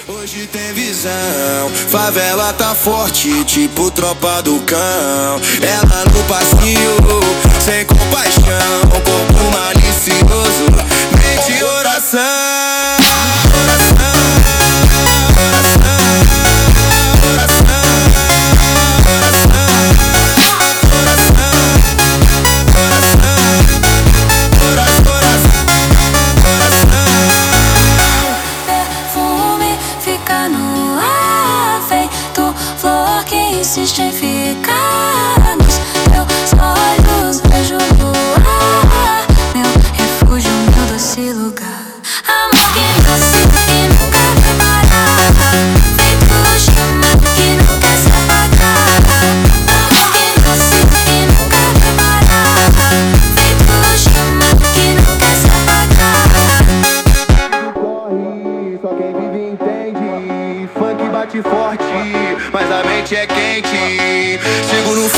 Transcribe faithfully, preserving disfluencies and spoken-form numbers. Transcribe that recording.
Hoje tem visão, favela tá forte, tipo tropa do cão. Ela no passinho, sem compaixão, corpo malicioso, mente e oração. Insiste em ficar nos meus olhos, vejo voar, meu refúgio, meu doce lugar. Amor que nasce e nunca vai parar, feito chama que não quer se apagar. Amor que nasce e nunca vai parar, feito chama que não quer se apagar. Corre, só quem vive entende. Funk bate forte, mas a mente é quente. Sigo no